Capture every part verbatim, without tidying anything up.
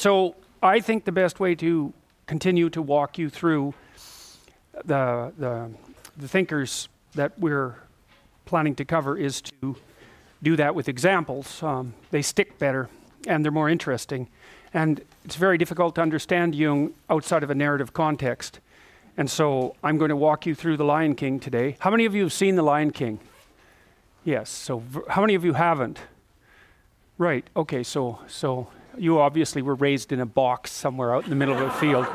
so I think the best way to continue to walk you through the, the, the thinkers that we're planning to cover is to do that with examples. Um, they stick better and they're more interesting. And it's very difficult to understand Jung outside of a narrative context. And so I'm going to walk you through The Lion King today. How many of you have seen The Lion King? Yes, so v- how many of you haven't? Right, okay, so so you obviously were raised in a box somewhere out in the middle of a field.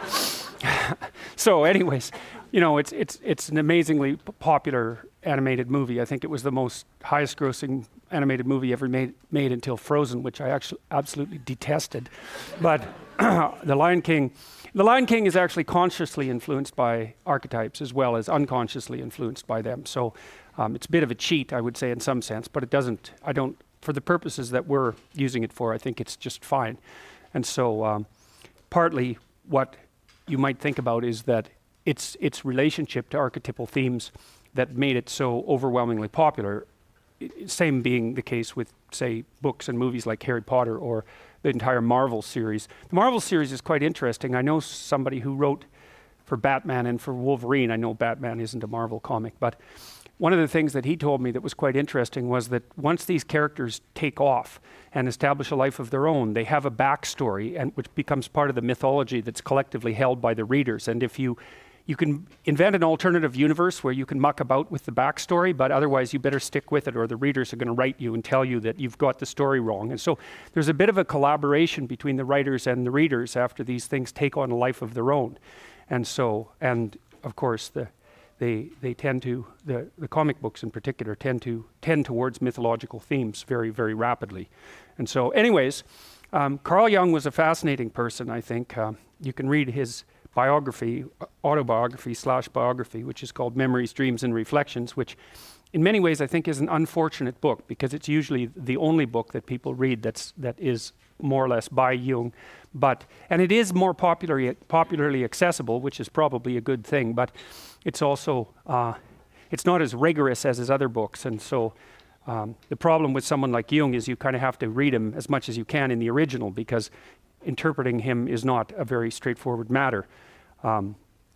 So anyways, you know, it's it's it's an amazingly p- popular animated movie. I think it was the most highest grossing animated movie ever made made until Frozen, which I actually absolutely detested. But The Lion King, The Lion King is actually consciously influenced by archetypes as well as unconsciously influenced by them. So um, it's a bit of a cheat, I would say, in some sense, but it doesn't, I don't, for the purposes that we're using it for, I think it's just fine. And so um, partly what you might think about is that it's its relationship to archetypal themes that made it so overwhelmingly popular. I- Same being the case with, say, books and movies like Harry Potter or the entire Marvel series. The Marvel series is quite interesting. I know somebody who wrote for Batman and for Wolverine. I know Batman isn't a Marvel comic, but one of the things that he told me that was quite interesting was that once these characters take off and establish a life of their own, they have a backstory, and which becomes part of the mythology that's collectively held by the readers. And if you you can invent an alternative universe where you can muck about with the backstory, but otherwise you better stick with it, or the readers are going to write you and tell you that you've got the story wrong. And so there's a bit of a collaboration between the writers and the readers after these things take on a life of their own. And so, and of course, the They, they tend to, the, the comic books in particular, tend to tend towards mythological themes very, very rapidly. And so anyways, um, Carl Jung was a fascinating person, I think. Um, you can read his biography, autobiography slash biography, which is called Memories, Dreams, and Reflections, which in many ways I think is an unfortunate book because it's usually the only book that people read that's, that is more or less by Jung. But, and it is more popularly, popularly accessible, which is probably a good thing, but it's also, uh, it's not as rigorous as his other books. And so um, the problem with someone like Jung is you kind of have to read him as much as you can in the original because interpreting him is not a very straightforward matter. Um,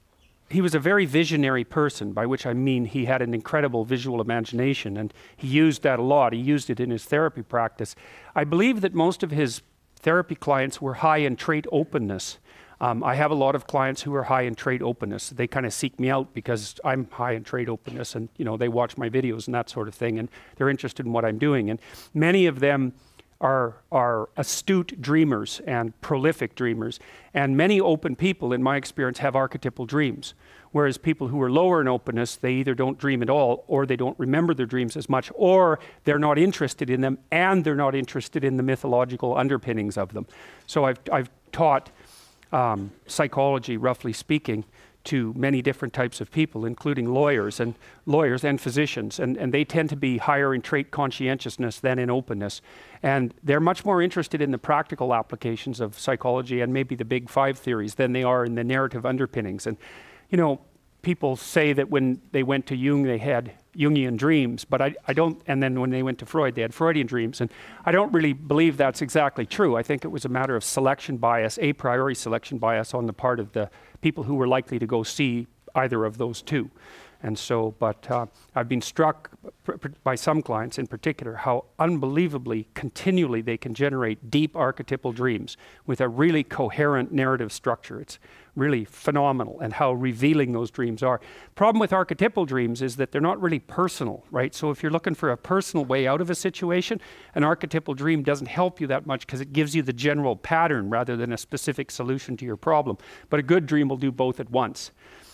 he was a very visionary person, by which I mean he had an incredible visual imagination, and he used that a lot. He used it in his therapy practice. I believe that most of his therapy clients were high in trait openness. Um, I have a lot of clients who are high in trait openness. They kind of seek me out because I'm high in trait openness, and you know they watch my videos and that sort of thing, and they're interested in what I'm doing. And many of them are are astute dreamers and prolific dreamers. And many open people, in my experience, have archetypal dreams. Whereas people who are lower in openness, they either don't dream at all, or they don't remember their dreams as much, or they're not interested in them, and they're not interested in the mythological underpinnings of them. So I've I've taught Um, psychology, roughly speaking, to many different types of people, including lawyers and lawyers and physicians, and, and they tend to be higher in trait conscientiousness than in openness. And they're much more interested in the practical applications of psychology and maybe the big five theories than they are in the narrative underpinnings. And, you know, people say that when they went to Jung, they had Jungian dreams, but I, I don't, and then when they went to Freud, they had Freudian dreams, and I don't really believe that's exactly true. I think it was a matter of selection bias, a priori selection bias on the part of the people who were likely to go see either of those two. And so, but uh, I've been struck pr- pr- by some clients in particular how unbelievably continually they can generate deep archetypal dreams with a really coherent narrative structure. It's really phenomenal, and how revealing those dreams are. Problem with archetypal dreams is that they're not really personal, right? So if you're looking for a personal way out of a situation, an archetypal dream doesn't help you that much because it gives you the general pattern rather than a specific solution to your problem. But a good dream will do both at once.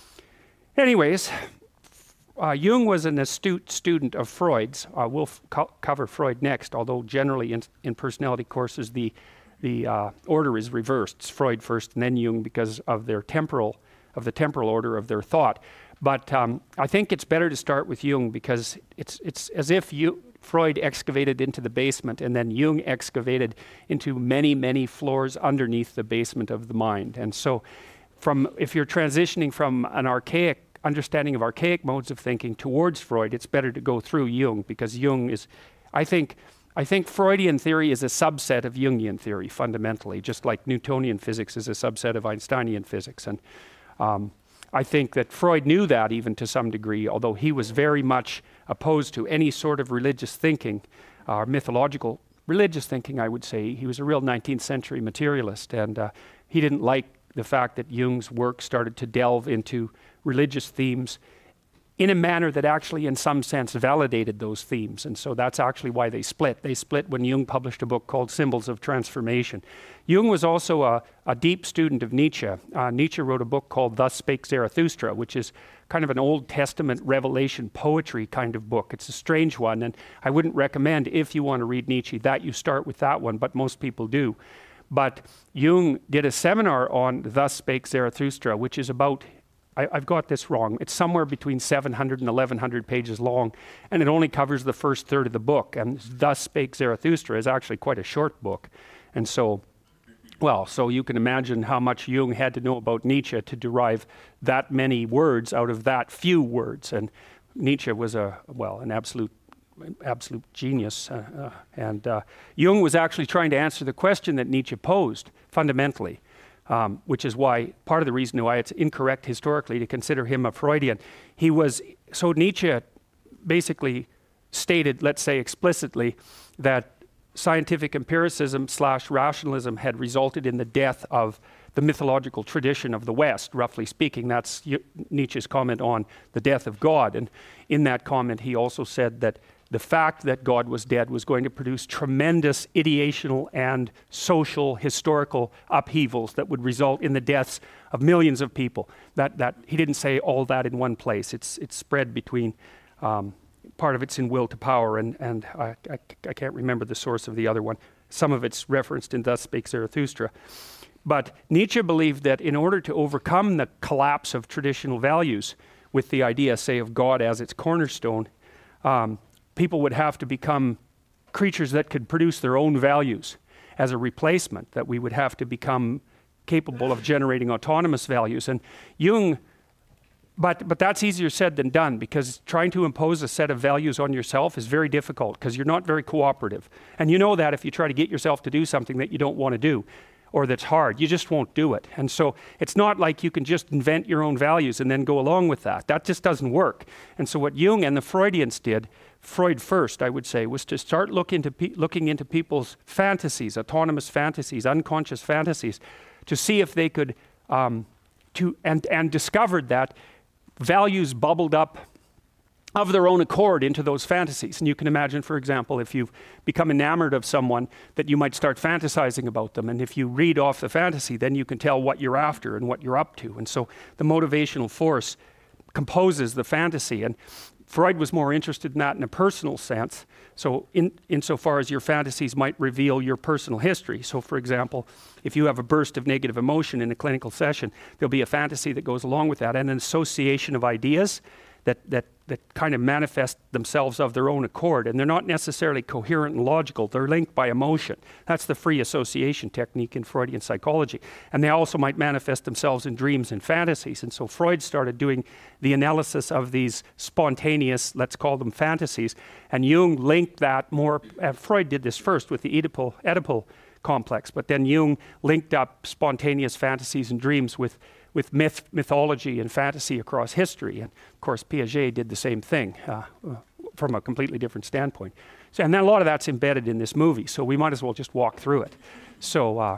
Anyways, Uh, Jung was an astute student of Freud's. Uh, we'll f- co- cover Freud next, although generally in, in personality courses the the uh, order is reversed. It's Freud first and then Jung because of their temporal, of the temporal order of their thought. But um, I think it's better to start with Jung because it's it's as if you, Freud excavated into the basement and then Jung excavated into many, many floors underneath the basement of the mind. And so from if you're transitioning from an archaic understanding of archaic modes of thinking towards Freud, it's better to go through Jung because Jung is, I think, I think Freudian theory is a subset of Jungian theory fundamentally, just like Newtonian physics is a subset of Einsteinian physics. And um, I think that Freud knew that even to some degree, although he was very much opposed to any sort of religious thinking, uh, mythological religious thinking, I would say. He was a real nineteenth century materialist, and uh, he didn't like the fact that Jung's work started to delve into religious themes in a manner that actually in some sense validated those themes. And so that's actually why they split. They split when Jung published a book called Symbols of Transformation. Jung was also a, a deep student of Nietzsche. Uh, Nietzsche wrote a book called Thus Spake Zarathustra, which is kind of an Old Testament revelation poetry kind of book. It's a strange one, and I wouldn't recommend, if you want to read Nietzsche, that you start with that one, but most people do. But Jung did a seminar on Thus Spake Zarathustra, which is about, I, I've got this wrong, it's somewhere between seven hundred and eleven hundred pages long, and it only covers the first third of the book. And Thus Spake Zarathustra is actually quite a short book. And so, well, so you can imagine how much Jung had to know about Nietzsche to derive that many words out of that few words. And Nietzsche was a, well, an absolute absolute genius. Uh, uh, and uh, Jung was actually trying to answer the question that Nietzsche posed fundamentally, um, which is why, part of the reason why it's incorrect historically to consider him a Freudian. He was, so Nietzsche basically stated, let's say explicitly, that scientific empiricism slash rationalism had resulted in the death of the mythological tradition of the West, roughly speaking. That's Nietzsche's comment on the death of God. And in that comment, he also said that the fact that God was dead was going to produce tremendous ideational and social, historical upheavals that would result in the deaths of millions of people. That, that, he didn't say all that in one place. It's, it's spread between, um, part of it's in Will to Power, and, and I, I, I can't remember the source of the other one. Some of it's referenced in Thus Spake Zarathustra. But Nietzsche believed that in order to overcome the collapse of traditional values with the idea, say, of God as its cornerstone, um, people would have to become creatures that could produce their own values as a replacement, that we would have to become capable of generating autonomous values. And Jung, but, but that's easier said than done, because trying to impose a set of values on yourself is very difficult, because you're not very cooperative. And you know that if you try to get yourself to do something that you don't want to do, or that's hard, you just won't do it. And so it's not like you can just invent your own values and then go along with that. That just doesn't work. And so what Jung and the Freudians did, Freud first, I would say, was to start look into pe- looking into people's fantasies, autonomous fantasies, unconscious fantasies, to see if they could, um, to and, and discovered that values bubbled up of their own accord into those fantasies. And you can imagine, for example, if you've become enamored of someone, that you might start fantasizing about them. And if you read off the fantasy, then you can tell what you're after and what you're up to. And so the motivational force composes the fantasy. And Freud was more interested in that in a personal sense. So in insofar as your fantasies might reveal your personal history. So for example, if you have a burst of negative emotion in a clinical session, there'll be a fantasy that goes along with that, and an association of ideas that, that, that kind of manifest themselves of their own accord. And they're not necessarily coherent and logical. They're linked by emotion. That's the free association technique in Freudian psychology. And they also might manifest themselves in dreams and fantasies. And so Freud started doing the analysis of these spontaneous, let's call them fantasies. And Jung linked that more, uh, Freud did this first with the Oedipal, Oedipal complex, but then Jung linked up spontaneous fantasies and dreams with with myth, mythology and fantasy across history. And of course, Piaget did the same thing uh, from a completely different standpoint. So, and then a lot of that's embedded in this movie, so we might as well just walk through it. So uh,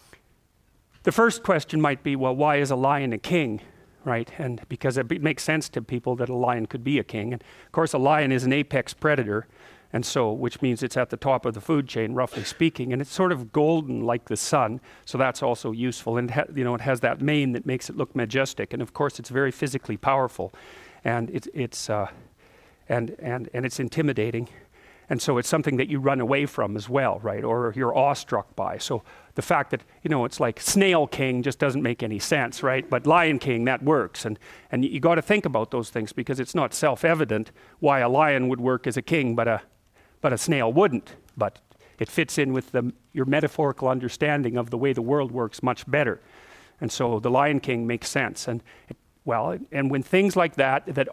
the first question might be, well, why is a lion a king, right? And because it makes sense to people that a lion could be a king. And of course, a lion is an apex predator, and so, which means it's at the top of the food chain, roughly speaking, and it's sort of golden like the sun, so that's also useful. And it ha- you know, it has that mane that makes it look majestic, and of course, it's very physically powerful, and it, it's uh, and and and it's intimidating, and so it's something that you run away from as well, right? Or you're awestruck by. So the fact that you know it's like Snail King just doesn't make any sense, right? But Lion King, that works, and and you, you got to think about those things, because it's not self-evident why a lion would work as a king, but a But a snail wouldn't, but it fits in with the, your metaphorical understanding of the way the world works much better. And so the Lion King makes sense. And it, well, and when things like that, that aren't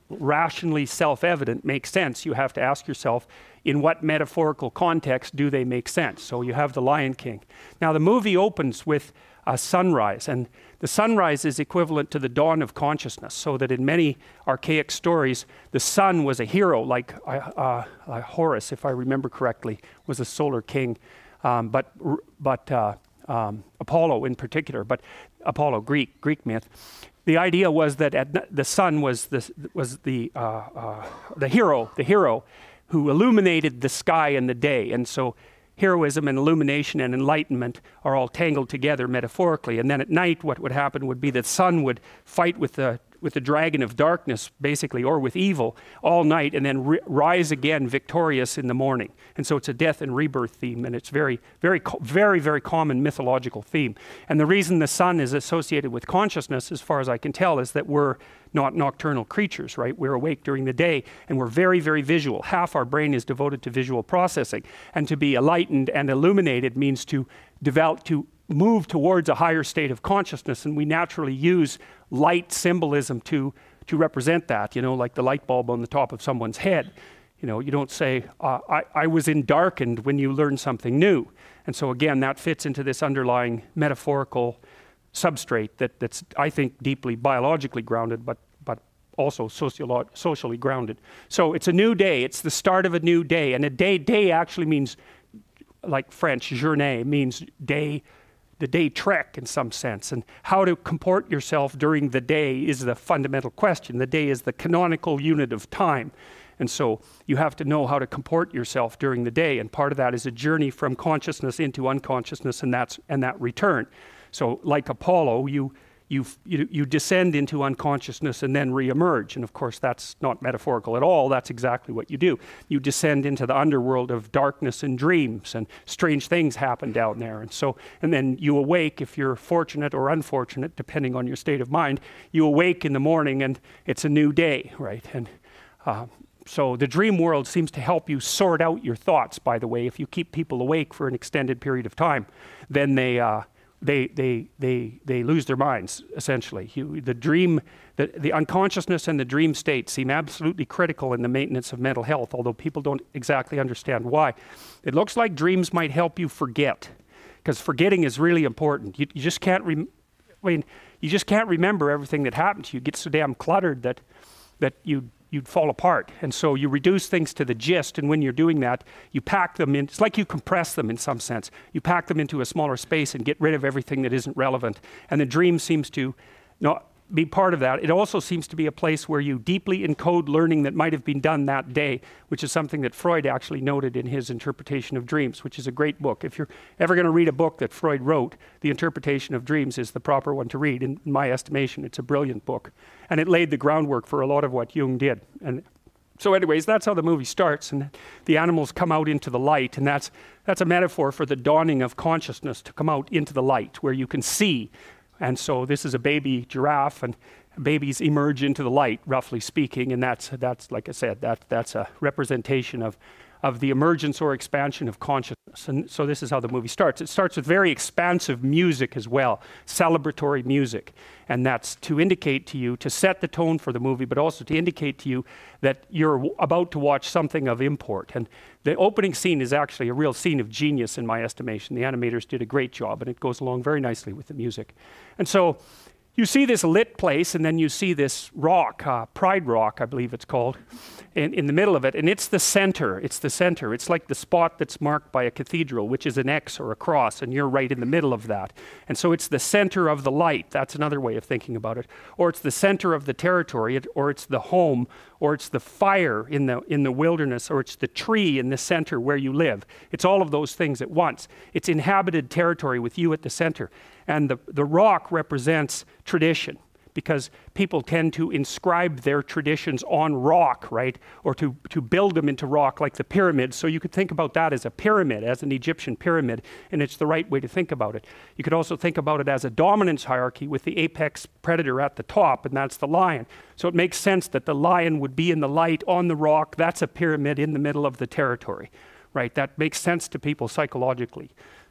rationally self-evident make sense, you have to ask yourself, in what metaphorical context do they make sense? So you have the Lion King. Now the movie opens with a sunrise, and the sunrise is equivalent to the dawn of consciousness, so that in many archaic stories, the sun was a hero, like uh, uh, uh, Horus, if I remember correctly, was a solar king, um, but, but uh, um, Apollo in particular, but Apollo, Greek, Greek myth. The idea was that at, the sun was the, was the, uh, uh, the hero, the hero who illuminated the sky in the day. And so heroism and illumination and enlightenment are all tangled together metaphorically. And then at night, what would happen would be that the sun would fight with the with the dragon of darkness, basically, or with evil all night, and then ri rise again victorious in the morning. And so it's a death and rebirth theme, and it's very, very, very, very common mythological theme. And the reason the sun is associated with consciousness, as far as I can tell, is that we're not nocturnal creatures, right? We're awake during the day, and we're very, very visual. Half our brain is devoted to visual processing. And to be enlightened and illuminated means to develop, to move towards a higher state of consciousness, and we naturally use light symbolism to to represent that, you know, like the light bulb on the top of someone's head. You know, you don't say, uh, I, I was in darkened when you learn something new. And so again, that fits into this underlying metaphorical substrate that, that's, I think, deeply biologically grounded, but but also sociolo socially grounded. So it's a new day, it's the start of a new day, and a day, day actually means, like French, journée means day, the day trek in some sense, and how to comport yourself during the day is the fundamental question. The day is the canonical unit of time, and so you have to know how to comport yourself during the day, and part of that is a journey from consciousness into unconsciousness, and that's and that return. So like Apollo, you You, you, you descend into unconsciousness and then re-emerge. And of course, that's not metaphorical at all. That's exactly what you do. You descend into the underworld of darkness and dreams, and strange things happen down there. And so, and then you awake, if you're fortunate or unfortunate, depending on your state of mind, you awake in the morning and it's a new day, right? And uh, so the dream world seems to help you sort out your thoughts, by the way. If you keep people awake for an extended period of time, then they... Uh, They, they, they, they lose their minds, essentially. You, the dream, the, the unconsciousness and the dream state seem absolutely critical in the maintenance of mental health, although people don't exactly understand why. It looks like dreams might help you forget, because forgetting is really important. You, you just can't, rem I mean, you just can't remember everything that happened to you. You get so damn cluttered that, that you you'd fall apart. And so you reduce things to the gist, and when you're doing that, you pack them in, it's like you compress them in some sense. You pack them into a smaller space and get rid of everything that isn't relevant. And the dream seems to not be part of that. It also seems to be a place where you deeply encode learning that might have been done that day, which is something that Freud actually noted in his Interpretation of Dreams, which is a great book. If you're ever going to read a book that Freud wrote, The Interpretation of Dreams is the proper one to read. In my estimation, it's a brilliant book. And it laid the groundwork for a lot of what Jung did. And so anyways, that's how the movie starts, and the animals come out into the light, and that's, that's a metaphor for the dawning of consciousness, to come out into the light where you can see. And so this is a baby giraffe, and babies emerge into the light, roughly speaking, and that's, that's like I said, that, that's a representation of, of the emergence or expansion of consciousness. And so this is how the movie starts. It starts with very expansive music as well, celebratory music. And that's to indicate to you, to set the tone for the movie, but also to indicate to you that you're about to watch something of import. And the opening scene is actually a real scene of genius in my estimation. The animators did a great job, and it goes along very nicely with the music. And so you see this lit place, and then you see this rock, uh, Pride Rock, I believe it's called, in, in the middle of it. And it's the center. It's the center. It's like the spot that's marked by a cathedral, which is an X or a cross, and you're right in the middle of that. And so it's the center of the light. That's another way of thinking about it. Or it's the center of the territory, or it's the home, or it's the fire in the, in the wilderness, or it's the tree in the center where you live. It's all of those things at once. It's inhabited territory with you at the center. And the, the rock represents tradition, because people tend to inscribe their traditions on rock, right? Or to, to build them into rock, like the pyramids. So you could think about that as a pyramid, as an Egyptian pyramid, and it's the right way to think about it. You could also think about it as a dominance hierarchy with the apex predator at the top, and that's the lion. So it makes sense that the lion would be in the light on the rock. That's a pyramid in the middle of the territory, right? That makes sense to people psychologically.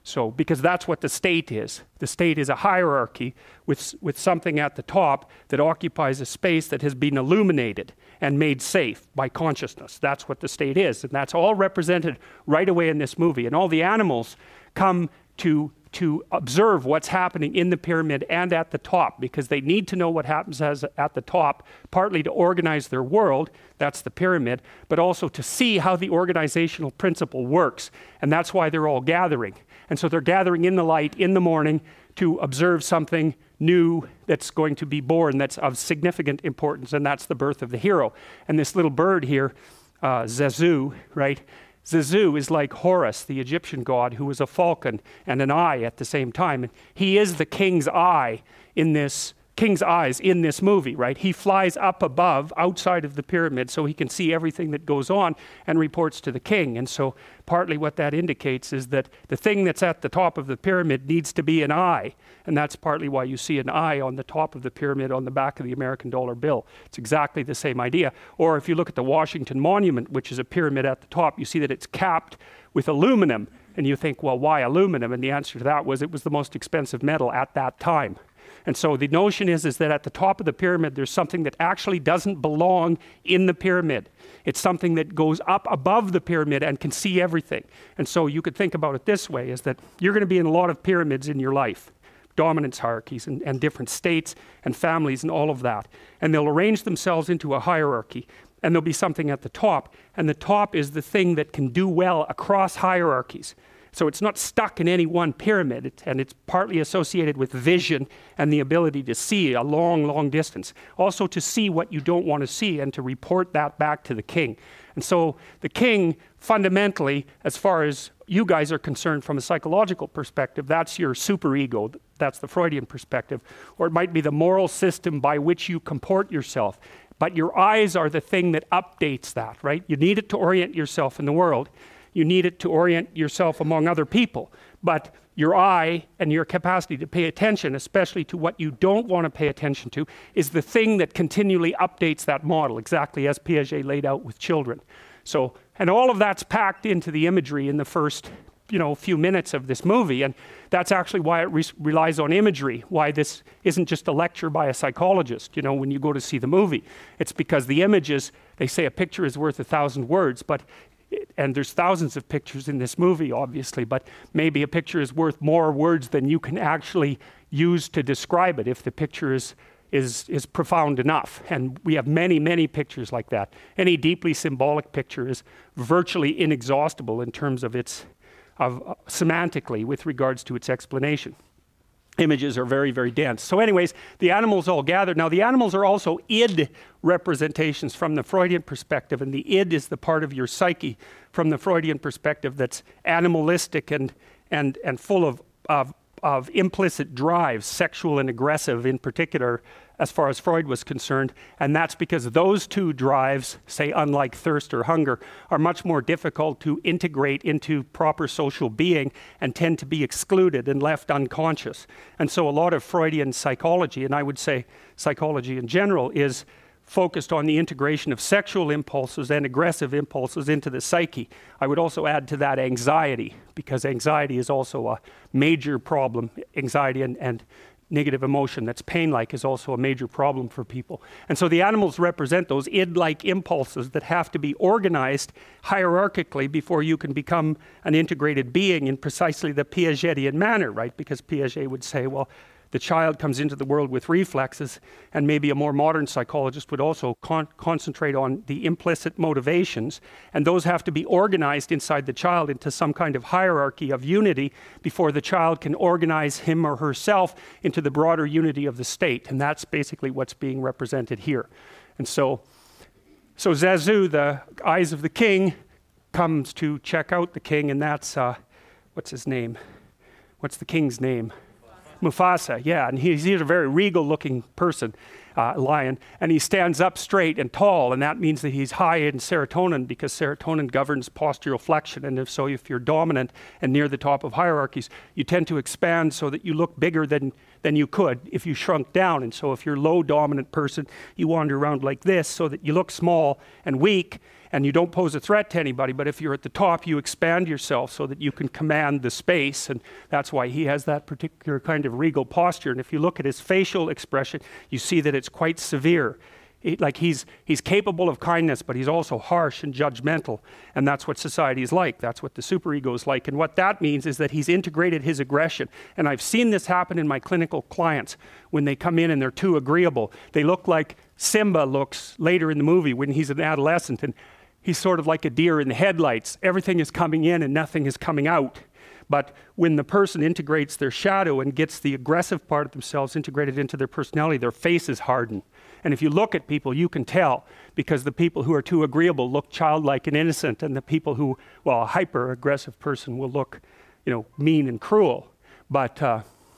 So, because that's what the state is. The state is a hierarchy with, with something at the top that occupies a space that has been illuminated and made safe by consciousness. That's what the state is. And that's all represented right away in this movie. And all the animals come to, to observe what's happening in the pyramid and at the top, because they need to know what happens as, at the top, partly to organize their world, that's the pyramid, but also to see how the organizational principle works. And that's why they're all gathering. And so they're gathering in the light in the morning to observe something new that's going to be born that's of significant importance, and that's the birth of the hero. And this little bird here, uh, Zazu, right? Zazu is like Horus, the Egyptian god, who was a falcon and an eye at the same time. And he is the king's eye in this king's eyes in this movie, right? He flies up above, outside of the pyramid, so he can see everything that goes on and reports to the king. And so partly what that indicates is that the thing that's at the top of the pyramid needs to be an eye. And that's partly why you see an eye on the top of the pyramid on the back of the American dollar bill. It's exactly the same idea. Or if you look at the Washington Monument, which is a pyramid at the top, you see that it's capped with aluminum. And you think, well, why aluminum? And the answer to that was it was the most expensive metal at that time. And so the notion is, is that at the top of the pyramid, there's something that actually doesn't belong in the pyramid. It's something that goes up above the pyramid and can see everything. And so you could think about it this way, is that you're going to be in a lot of pyramids in your life, dominance hierarchies and, and different states and families and all of that. And they'll arrange themselves into a hierarchy. And there'll be something at the top. And the top is the thing that can do well across hierarchies. So it's not stuck in any one pyramid, it, and it's partly associated with vision and the ability to see a long, long distance. Also to see what you don't want to see and to report that back to the king. And so the king, fundamentally, as far as you guys are concerned from a psychological perspective, that's your superego. That's the Freudian perspective. Or it might be the moral system by which you comport yourself. But your eyes are the thing that updates that, right? You need it to orient yourself in the world. You need it to orient yourself among other people. But your eye and your capacity to pay attention, especially to what you don't want to pay attention to, is the thing that continually updates that model, exactly as Piaget laid out with children. So, and all of that's packed into the imagery in the first, you know, few minutes of this movie. And that's actually why it re- relies on imagery, why this isn't just a lecture by a psychologist, you know, when you go to see the movie. It's because the images, they say a picture is worth a thousand words, but and there's thousands of pictures in this movie, obviously, but maybe a picture is worth more words than you can actually use to describe it if the picture is, is, is profound enough. And we have many, many pictures like that. Any deeply symbolic picture is virtually inexhaustible in terms of its, of uh, semantically with regards to its explanation. Images are very, very dense. So anyways, the animals all gathered. Now the animals are also id representations from the Freudian perspective, and the id is the part of your psyche from the Freudian perspective that's animalistic and, and, and full of, of, of implicit drives, sexual and aggressive in particular, as far as Freud was concerned. And that's because those two drives, say unlike thirst or hunger, are much more difficult to integrate into proper social being and tend to be excluded and left unconscious. And so a lot of Freudian psychology, and I would say psychology in general, is focused on the integration of sexual impulses and aggressive impulses into the psyche. I would also add to that anxiety, because anxiety is also a major problem. Anxiety and, and negative emotion that's pain-like is also a major problem for people. And so the animals represent those id-like impulses that have to be organized hierarchically before you can become an integrated being in precisely the Piagetian manner, right? Because Piaget would say, well, the child comes into the world with reflexes, and maybe a more modern psychologist would also con- concentrate on the implicit motivations, and those have to be organized inside the child into some kind of hierarchy of unity before the child can organize him or herself into the broader unity of the state. And that's basically what's being represented here. And so, so Zazu, the eyes of the king, comes to check out the king, and that's, uh, what's his name? What's the king's name? Mufasa, yeah, and he's, he's a very regal-looking person, uh, lion, and he stands up straight and tall, and that means that he's high in serotonin, because serotonin governs postural flexion, and if so, if you're dominant and near the top of hierarchies, you tend to expand so that you look bigger than, than you could if you shrunk down. And so if you're a low dominant person, you wander around like this so that you look small and weak, and you don't pose a threat to anybody, but if you're at the top, you expand yourself so that you can command the space, and that's why he has that particular kind of regal posture. And if you look at his facial expression, you see that it's quite severe. It, like he's he's capable of kindness, but he's also harsh and judgmental, and that's what society is like. That's what the superego is like. And what that means is that he's integrated his aggression. And I've seen this happen in my clinical clients when they come in and they're too agreeable. They look like Simba looks later in the movie when he's an adolescent, and he's sort of like a deer in the headlights. Everything is coming in and nothing is coming out. But when the person integrates their shadow and gets the aggressive part of themselves integrated into their personality, their faces harden. And if you look at people, you can tell, because the people who are too agreeable look childlike and innocent, and the people who, well, a hyper-aggressive person will look, you know, mean and cruel. But uh,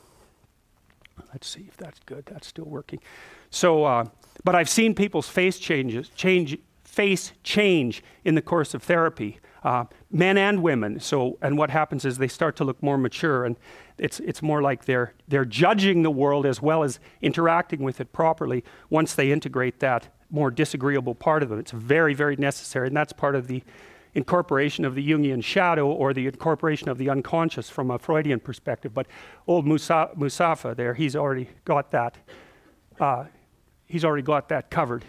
let's see if that's good. That's still working. So, uh, but I've seen people's face changes, change, face change in the course of therapy. Uh, men and women. So, and what happens is they start to look more mature, and it's it's more like they're they're judging the world as well as interacting with it properly once they integrate that more disagreeable part of them. It's very, very necessary, and that's part of the incorporation of the Jungian shadow, or the incorporation of the unconscious from a Freudian perspective. But old Musa, Musafa there, he's already got that. Uh, he's already got that covered.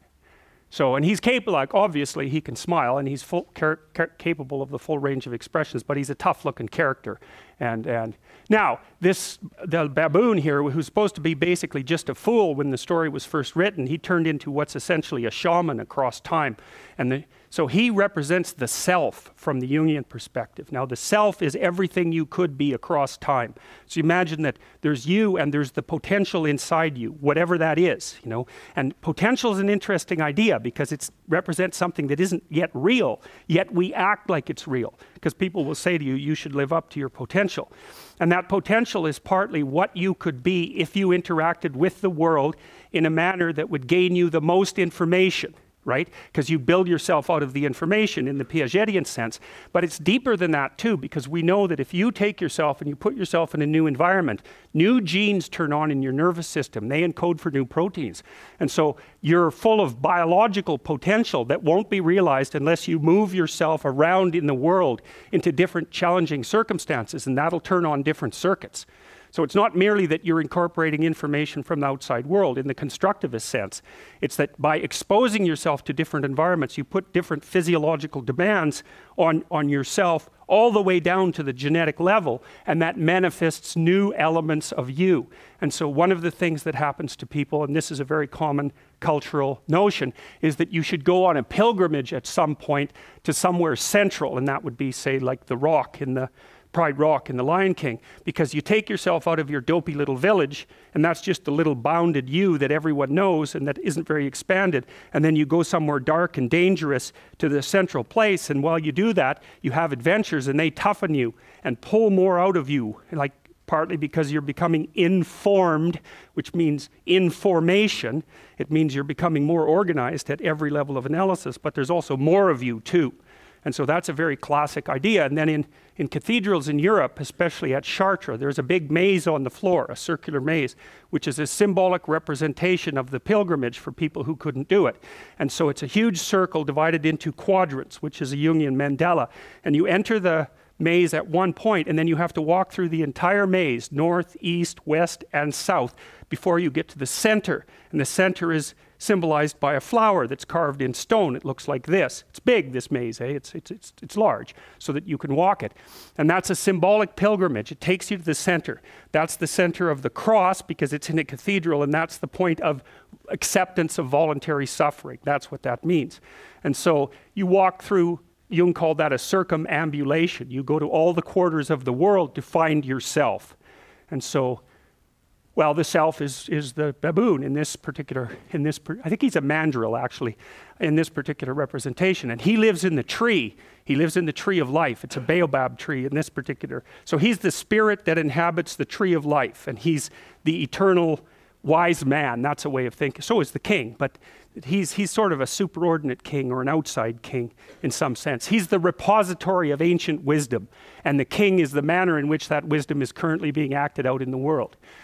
So, and he's capable, like, obviously he can smile, and he's full, car, car, capable of the full range of expressions, but he's a tough looking character. And, and now, this, the baboon here, who's supposed to be basically just a fool when the story was first written, he turned into what's essentially a shaman across time. And the, so he represents the self from the Jungian perspective. Now, the self is everything you could be across time. So you imagine that there's you and there's the potential inside you, whatever that is, you know. And potential is an interesting idea because it represents something that isn't yet real, yet we act like it's real. Because people will say to you, you should live up to your potential. And that potential is partly what you could be if you interacted with the world in a manner that would gain you the most information, right? Because you build yourself out of the information in the Piagetian sense. But it's deeper than that too, because we know that if you take yourself and you put yourself in a new environment, new genes turn on in your nervous system. They encode for new proteins. And so you're full of biological potential that won't be realized unless you move yourself around in the world into different challenging circumstances, and that'll turn on different circuits. So it's not merely that you're incorporating information from the outside world in the constructivist sense. It's that by exposing yourself to different environments, you put different physiological demands on, on yourself all the way down to the genetic level, and that manifests new elements of you. And so one of the things that happens to people, and this is a very common cultural notion, is that you should go on a pilgrimage at some point to somewhere central, and that would be, say, like the Rock in the Pride Rock in The Lion King, because you take yourself out of your dopey little village, and that's just the little bounded you that everyone knows and that isn't very expanded, and then you go somewhere dark and dangerous to the central place, and while you do that, you have adventures, and they toughen you and pull more out of you, like partly because you're becoming informed, which means information. It means you're becoming more organized at every level of analysis, but there's also more of you too. And so that's a very classic idea. And then in, in cathedrals in Europe, especially at Chartres, there's a big maze on the floor, a circular maze, which is a symbolic representation of the pilgrimage for people who couldn't do it. And so it's a huge circle divided into quadrants, which is a Jungian mandala. And you enter the maze at one point, and then you have to walk through the entire maze, north, east, west, and south, before you get to the center. And the center is symbolized by a flower that's carved in stone. It looks like this. It's big, this maze, eh? It's, it's, it's, it's large, so that you can walk it. And that's a symbolic pilgrimage. It takes you to the center. That's the center of the cross, because it's in a cathedral, and that's the point of acceptance of voluntary suffering. That's what that means. And so you walk through, Jung called that a circumambulation. You go to all the quarters of the world to find yourself. And so, well, the self is is the baboon in this particular, in this, I think he's a mandrill actually, in this particular representation. And he lives in the tree. He lives in the tree of life. It's a baobab tree in this particular. So he's the spirit that inhabits the tree of life. And he's the eternal wise man. That's a way of thinking. So is the king. But he's he's sort of a superordinate king, or an outside king in some sense. He's the repository of ancient wisdom. And the king is the manner in which that wisdom is currently being acted out in the world.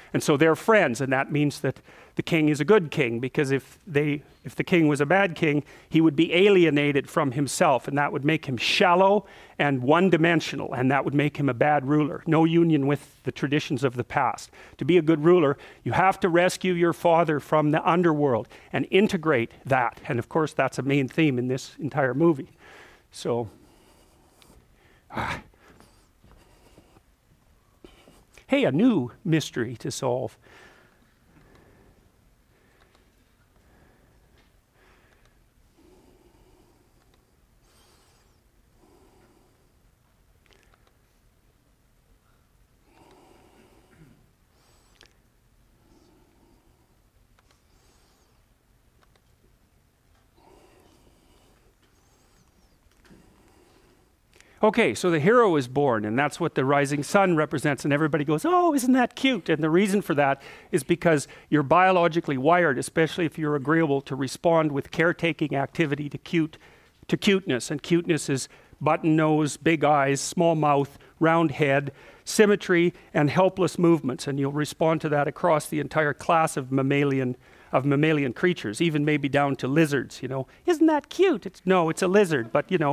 And so they're friends, and that means that the king is a good king, because if they, if the king was a bad king, he would be alienated from himself, and that would make him shallow and one-dimensional, and that would make him a bad ruler. No union with the traditions of the past. To be a good ruler, you have to rescue your father from the underworld and integrate that. And of course, that's a main theme in this entire movie. So, ah. Hey, a new mystery to solve. Okay, so the hero is born, and that's what the rising sun represents, and everybody goes, oh, isn't that cute? And the reason for that is because you're biologically wired, especially if you're agreeable, to respond with caretaking activity to cute, to cuteness. And cuteness is button nose, big eyes, small mouth, round head, symmetry, and helpless movements. And you'll respond to that across the entire class of mammalian of mammalian creatures, even maybe down to lizards, you know. Isn't that cute? It's, no, it's a lizard, but you know.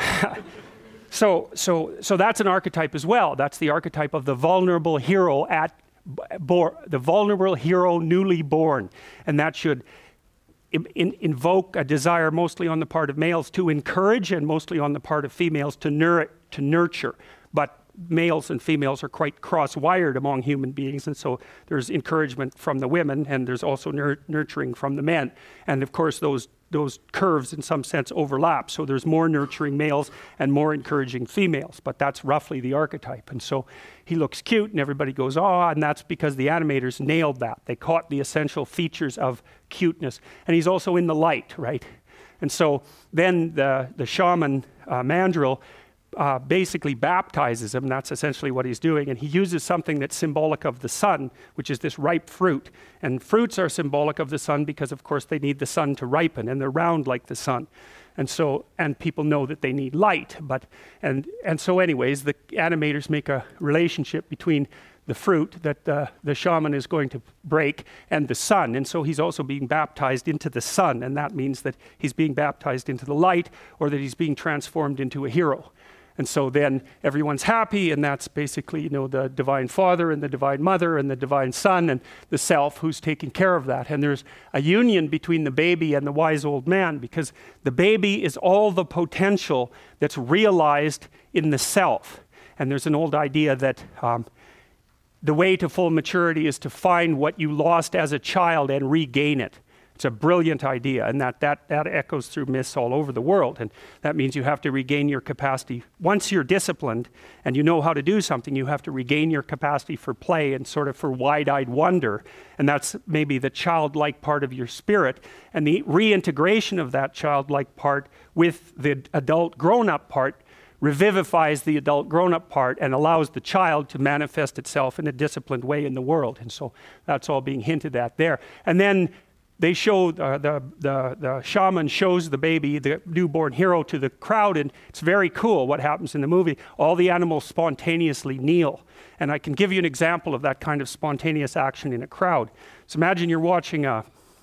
So, so, so that's an archetype as well. That's the archetype of the vulnerable hero at bor- the vulnerable hero newly born, and that should in, in, invoke a desire, mostly on the part of males, to encourage, and mostly on the part of females to, nur- to nurture. But males and females are quite cross-wired among human beings, and so there's encouragement from the women, and there's also nur- nurturing from the men. And of course, those those curves in some sense overlap. So there's more nurturing males and more encouraging females, but that's roughly the archetype. And so he looks cute and everybody goes, oh, and that's because the animators nailed that. They caught the essential features of cuteness. And he's also in the light, right? And so then the, the shaman, uh, Mandrill, Uh, basically baptizes him. That's essentially what he's doing. And he uses something that's symbolic of the sun, which is this ripe fruit. And fruits are symbolic of the sun because, of course, they need the sun to ripen, and they're round like the sun. And so, and people know that they need light. But, and, and so anyways, the animators make a relationship between the fruit that uh, the shaman is going to break and the sun. And so he's also being baptized into the sun. And that means that he's being baptized into the light, or that he's being transformed into a hero. And so then everyone's happy, and that's basically, you know, the divine father and the divine mother and the divine son and the self who's taking care of that. And there's a union between the baby and the wise old man, because the baby is all the potential that's realized in the self. And there's an old idea that um, the way to full maturity is to find what you lost as a child and regain it. It's a brilliant idea, and that, that, that echoes through myths all over the world. And that means you have to regain your capacity. Once you're disciplined and you know how to do something, you have to regain your capacity for play and sort of for wide-eyed wonder. And that's maybe the childlike part of your spirit. And the reintegration of that childlike part with the adult grown-up part revivifies the adult grown-up part and allows the child to manifest itself in a disciplined way in the world. And so that's all being hinted at there. And then they show, uh, the, the, the shaman shows the baby, the newborn hero, to the crowd, and it's very cool what happens in the movie. All the animals spontaneously kneel. And I can give you an example of that kind of spontaneous action in a crowd. So imagine you're watching a,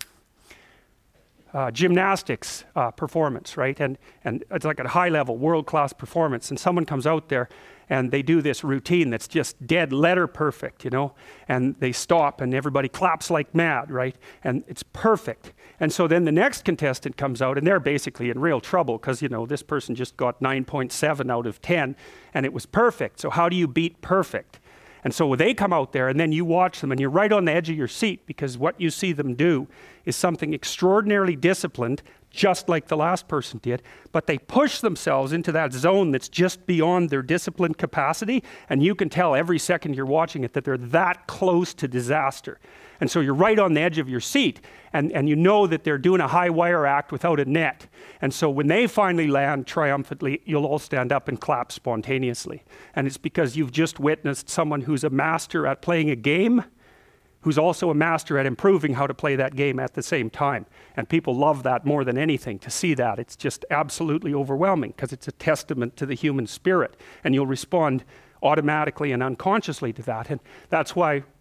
a gymnastics uh, performance, right? And, and it's like a high-level, world-class performance, and someone comes out there and they do this routine that's just dead letter perfect, you know, and they stop and everybody claps like mad, right? And it's perfect. And so then the next contestant comes out and they're basically in real trouble because, you know, this person just got nine point seven out of ten and it was perfect. So how do you beat perfect? And so they come out there and then you watch them and you're right on the edge of your seat, because what you see them do is something extraordinarily disciplined, just like the last person did, but they push themselves into that zone that's just beyond their disciplined capacity, and you can tell every second you're watching it that they're that close to disaster. And so you're right on the edge of your seat, and, and you know that they're doing a high wire act without a net. And so when they finally land triumphantly, you'll all stand up and clap spontaneously. And it's because you've just witnessed someone who's a master at playing a game, who's also a master at improving how to play that game at the same time. And people love that more than anything, to see that. It's just absolutely overwhelming because it's a testament to the human spirit. And you'll respond automatically and unconsciously to that. And that's why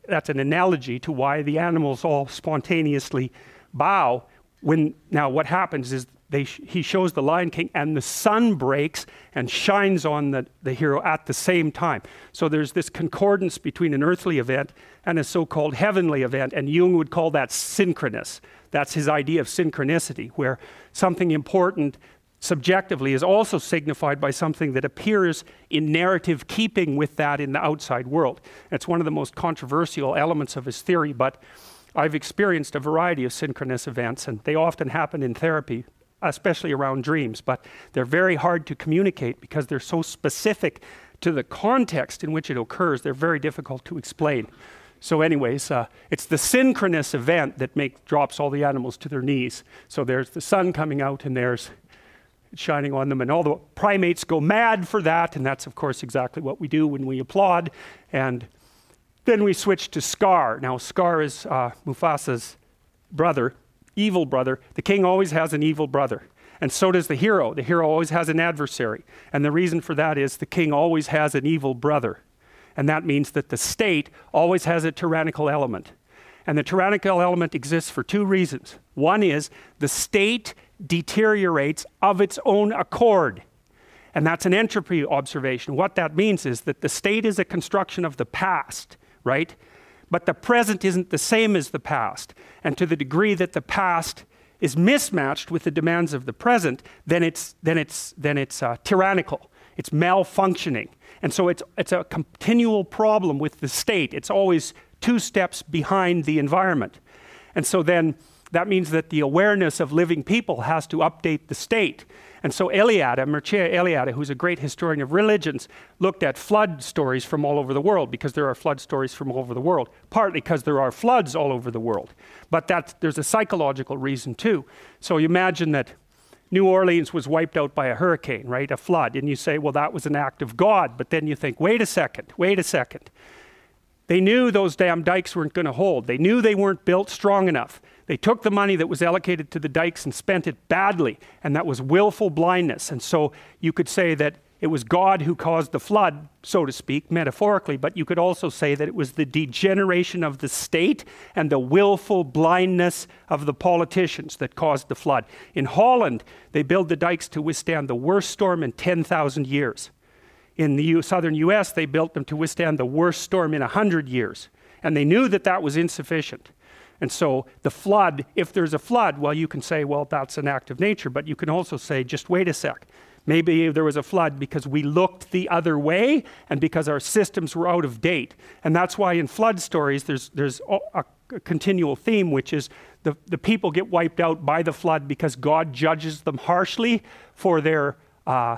that's an analogy to why the animals all spontaneously bow. When now what happens is they sh he shows the Lion King, and the sun breaks and shines on the, the hero at the same time. So there's this concordance between an earthly event and a so-called heavenly event, and Jung would call that synchronous. That's his idea of synchronicity, where something important subjectively is also signified by something that appears in narrative keeping with that in the outside world. It's one of the most controversial elements of his theory, but I've experienced a variety of synchronous events, and they often happen in therapy, especially around dreams, but they're very hard to communicate because they're so specific to the context in which it occurs. They're very difficult to explain. So anyways, uh, it's the synchronous event that make, drops all the animals to their knees. So there's the sun coming out, and there's it shining on them, and all the primates go mad for that, and that's of course exactly what we do when we applaud. And then we switch to Scar. Now Scar is uh, Mufasa's brother, evil brother. The king always has an evil brother, and so does the hero. The hero always has an adversary, and the reason for that is the king always has an evil brother, and that means that the state always has a tyrannical element. And the tyrannical element exists for two reasons. One is the state deteriorates of its own accord, and that's an entropy observation. What that means is that the state is a construction of the past, right? But the present isn't the same as the past. And to the degree that the past is mismatched with the demands of the present, then it's, then it's, then it's uh, tyrannical. It's malfunctioning. And so it's, it's a continual problem with the state. It's always two steps behind the environment. And so then that means that the awareness of living people has to update the state. And so Eliade, Mircea Eliade, who's a great historian of religions, looked at flood stories from all over the world, because there are flood stories from all over the world, partly because there are floods all over the world. But that's, there's a psychological reason too. So you imagine that New Orleans was wiped out by a hurricane, right? A flood. And you say, well, that was an act of God. But then you think, wait a second, wait a second. They knew those damn dikes weren't going to hold. They knew they weren't built strong enough. They took the money that was allocated to the dikes and spent it badly, and that was willful blindness. And so you could say that it was God who caused the flood, so to speak, metaphorically, but you could also say that it was the degeneration of the state and the willful blindness of the politicians that caused the flood. In Holland, they built the dikes to withstand the worst storm in ten thousand years. In the U southern U S, they built them to withstand the worst storm in one hundred years. And they knew that that was insufficient. And so the flood, if there's a flood, well, you can say, well, that's an act of nature. But you can also say, just wait a sec. Maybe there was a flood because we looked the other way and because our systems were out of date. And that's why in flood stories, there's, there's a, a continual theme, which is the, the people get wiped out by the flood because God judges them harshly for their uh,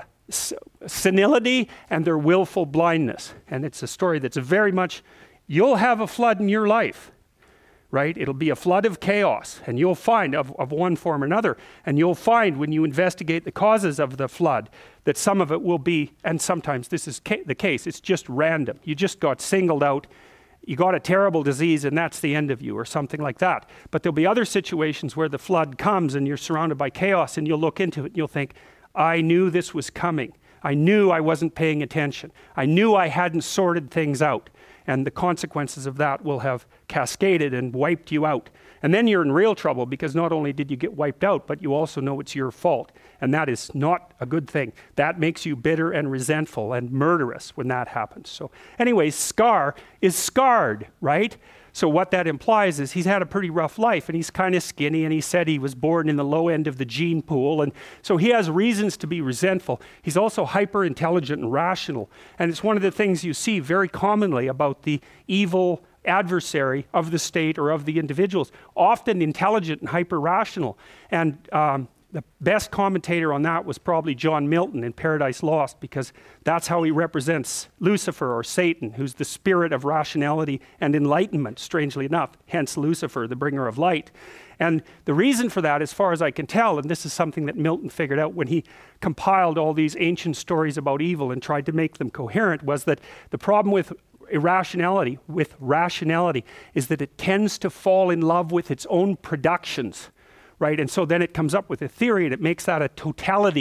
senility and their willful blindness. And it's a story that's very much, you'll have a flood in your life, right? It'll be a flood of chaos, and you'll find of, of one form or another, and you'll find when you investigate the causes of the flood that some of it will be, and sometimes this is ca the case, it's just random. You just got singled out, you got a terrible disease, and that's the end of you, or something like that. But there'll be other situations where the flood comes and you're surrounded by chaos, and you'll look into it and you'll think, I knew this was coming. I knew I wasn't paying attention. I knew I hadn't sorted things out. And the consequences of that will have cascaded and wiped you out. And then you're in real trouble, because not only did you get wiped out, but you also know it's your fault. And that is not a good thing. That makes you bitter and resentful and murderous when that happens. So anyway, Scar is scarred, right? So what that implies is he's had a pretty rough life, and he's kind of skinny, and he said he was born in the low end of the gene pool, and so he has reasons to be resentful. He's also hyper intelligent and rational, and it's one of the things you see very commonly about the evil adversary of the state or of the individuals, often intelligent and hyper rational. And um, the best commentator on that was probably John Milton in Paradise Lost, because that's how he represents Lucifer, or Satan, who's the spirit of rationality and enlightenment, strangely enough, hence Lucifer, the bringer of light. And the reason for that, as far as I can tell, and this is something that Milton figured out when he compiled all these ancient stories about evil and tried to make them coherent, was that the problem with irrationality, with rationality, is that it tends to fall in love with its own productions. Right? And so then it comes up with a theory, and it makes that a totality.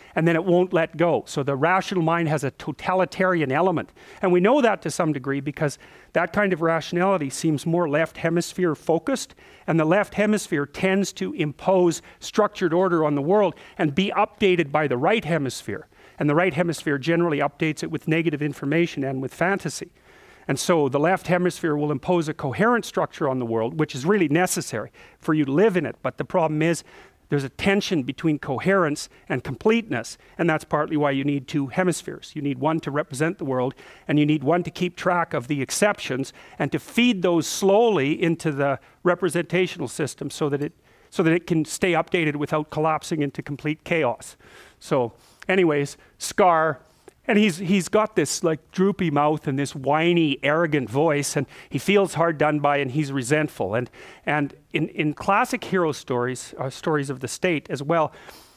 and then it won't let go. So the rational mind has a totalitarian element. And we know that to some degree because that kind of rationality seems more left hemisphere focused, and the left hemisphere tends to impose structured order on the world and be updated by the right hemisphere. And the right hemisphere generally updates it with negative information and with fantasy. And so the left hemisphere will impose a coherent structure on the world, which is really necessary for you to live in it. But the problem is there's a tension between coherence and completeness, and that's partly why you need two hemispheres. You need one to represent the world, and you need one to keep track of the exceptions and to feed those slowly into the representational system so that it, so that it can stay updated without collapsing into complete chaos. So anyways, Scar. And he's, he's got this like droopy mouth and this whiny, arrogant voice, and he feels hard done by and he's resentful. And, and in, in classic hero stories, uh, stories of the state as well,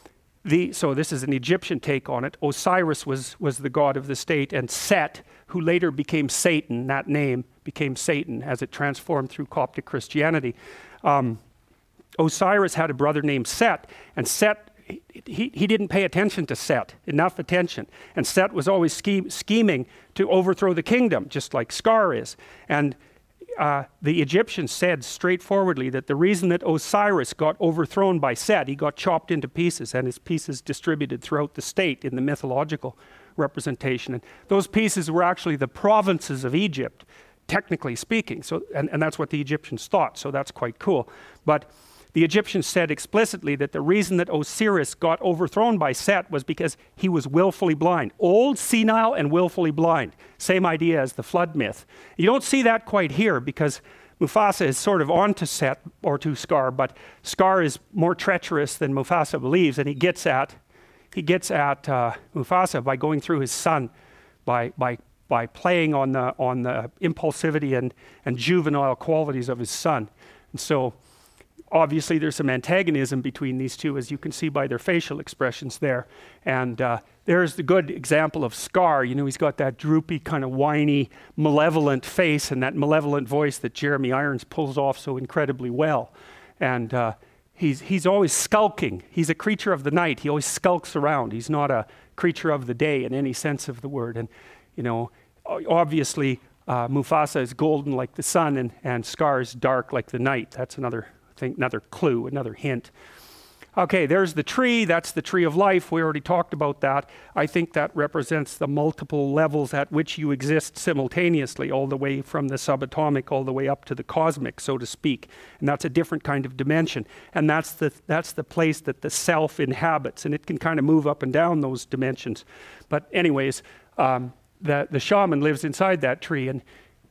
the, so this is an Egyptian take on it, Osiris was, was the god of the state, and Set, who later became Satan, that name became Satan as it transformed through Coptic Christianity. Um, Osiris had a brother named Set, and Set He, he didn't pay attention to Set, enough attention. And Set was always scheme, scheming to overthrow the kingdom, just like Scar is. And uh, the Egyptians said straightforwardly that the reason that Osiris got overthrown by Set, he got chopped into pieces and his pieces distributed throughout the state in the mythological representation. And those pieces were actually the provinces of Egypt, technically speaking. So, and, and that's what the Egyptians thought, so that's quite cool. But the Egyptians said explicitly that the reason that Osiris got overthrown by Set was because he was willfully blind. Old, senile, and willfully blind. Same idea as the flood myth. You don't see that quite here because Mufasa is sort of on to Set or to Scar, but Scar is more treacherous than Mufasa believes, and he gets at, he gets at uh, Mufasa by going through his son, by, by, by playing on the, on the impulsivity and, and juvenile qualities of his son. And so obviously, there's some antagonism between these two, as you can see by their facial expressions there. And uh, there's the good example of Scar. You know, he's got that droopy, kind of whiny, malevolent face and that malevolent voice that Jeremy Irons pulls off so incredibly well. And uh, he's, he's always skulking. He's a creature of the night. He always skulks around. He's not a creature of the day in any sense of the word. And, you know, obviously, uh, Mufasa is golden like the sun, and, and Scar is dark like the night. That's another Think another clue, another hint. Okay, there's the tree. That's the tree of life. We already talked about that. I think that represents the multiple levels at which you exist simultaneously, all the way from the subatomic all the way up to the cosmic, so to speak. And that's a different kind of dimension. And that's the, that's the place that the self inhabits. And it can kind of move up and down those dimensions. But anyways, um, the, the shaman lives inside that tree. And,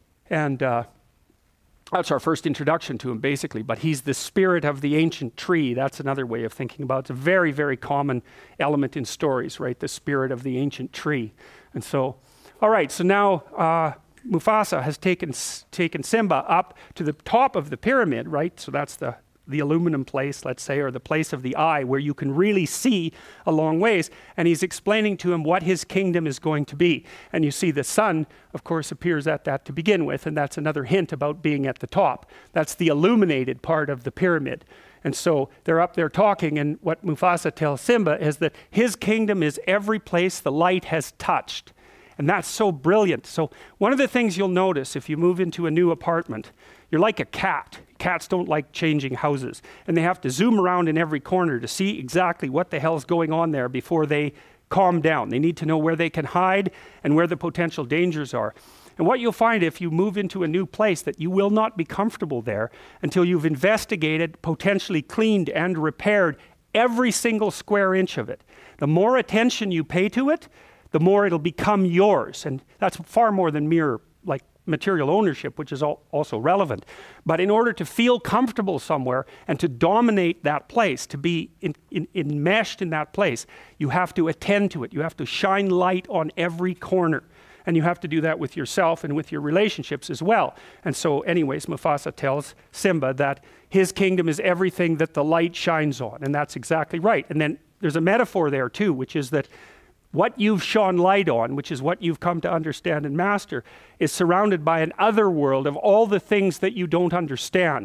and uh, that's our first introduction to him, basically. But he's the spirit of the ancient tree. That's another way of thinking about it. It's a very, very common element in stories, right? The spirit of the ancient tree. And so, all right, so now uh, Mufasa has taken, taken Simba up to the top of the pyramid, right? So that's the, the aluminum place, let's say, or the place of the eye where you can really see a long ways. And he's explaining to him what his kingdom is going to be. And you see the sun, of course, appears at that to begin with. And that's another hint about being at the top. That's the illuminated part of the pyramid. And so they're up there talking. And what Mufasa tells Simba is that his kingdom is every place the light has touched. And that's so brilliant. So one of the things you'll notice if you move into a new apartment, you're like a cat. Cats don't like changing houses. And they have to zoom around in every corner to see exactly what the hell's going on there before they calm down. They need to know where they can hide and where the potential dangers are. And what you'll find if you move into a new place, that you will not be comfortable there until you've investigated, potentially cleaned and repaired every single square inch of it. The more attention you pay to it, the more it'll become yours. And that's far more than mere like material ownership, which is al- also relevant. But in order to feel comfortable somewhere and to dominate that place, to be in, in, enmeshed in that place, you have to attend to it. You have to shine light on every corner. And you have to do that with yourself and with your relationships as well. And so anyways, Mufasa tells Simba that his kingdom is everything that the light shines on. And that's exactly right. And then there's a metaphor there too, which is that what you've shone light on, which is what you've come to understand and master, is surrounded by an other world of all the things that you don't understand.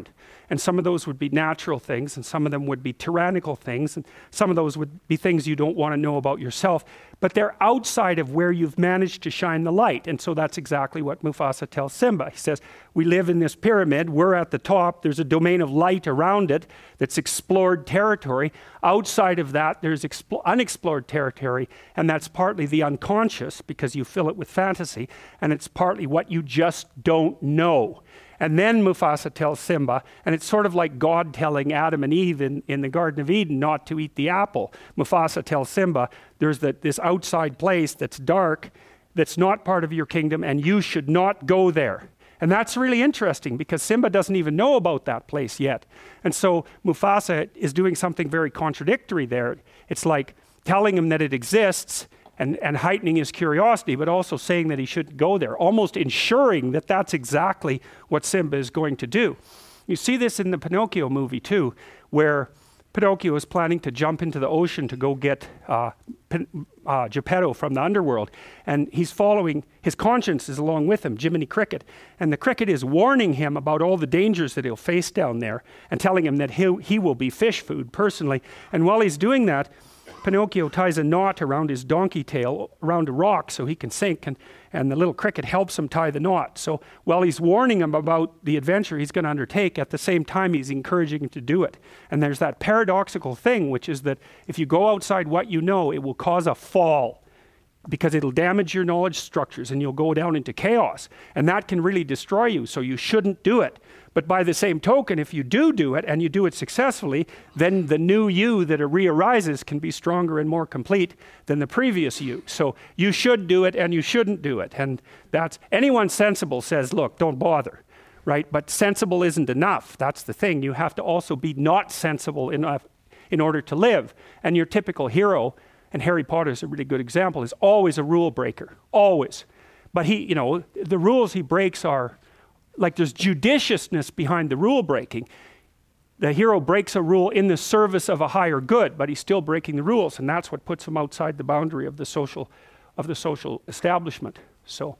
and some of those would be natural things, and some of them would be tyrannical things, and some of those would be things you don't want to know about yourself, but they're outside of where you've managed to shine the light. And so that's exactly what Mufasa tells Simba. He says, we live in this pyramid, we're at the top, there's a domain of light around it that's explored territory. Outside of that, there's expl- unexplored territory, and that's partly the unconscious, because you fill it with fantasy, and it's partly what you just don't know. And then Mufasa tells Simba, and it's sort of like God telling Adam and Eve in, in the Garden of Eden not to eat the apple. Mufasa tells Simba, there's the, this outside place that's dark, that's not part of your kingdom, and you should not go there. And that's really interesting, because Simba doesn't even know about that place yet. And so Mufasa is doing something very contradictory there. It's like telling him that it exists, And, and heightening his curiosity, but also saying that he shouldn't go there, almost ensuring that that's exactly what Simba is going to do. You see this in the Pinocchio movie too, where Pinocchio is planning to jump into the ocean to go get uh, Pin, uh, Geppetto from the underworld, and he's following, his conscience is along with him, Jiminy Cricket, and the cricket is warning him about all the dangers that he'll face down there, and telling him that he, he will be fish food personally. And while he's doing that, Pinocchio ties a knot around his donkey tail, around a rock, so he can sink, and, and the little cricket helps him tie the knot. So while he's warning him about the adventure he's going to undertake, at the same time he's encouraging him to do it. And there's that paradoxical thing, which is that if you go outside what you know, it will cause a fall, because it'll damage your knowledge structures and you'll go down into chaos. And that can really destroy you, so you shouldn't do it. But by the same token, if you do do it and you do it successfully, then the new you that re-arises can be stronger and more complete than the previous you. So you should do it and you shouldn't do it. And that's, anyone sensible says, look, don't bother, right? But sensible isn't enough. That's the thing. You have to also be not sensible enough in order to live. And your typical hero, and Harry Potter is a really good example, is always a rule breaker, always. But he, you know, the rules he breaks are, like there's judiciousness behind the rule breaking. The hero breaks a rule in the service of a higher good, but he's still breaking the rules, and that's what puts him outside the boundary of the social, of the social establishment. So,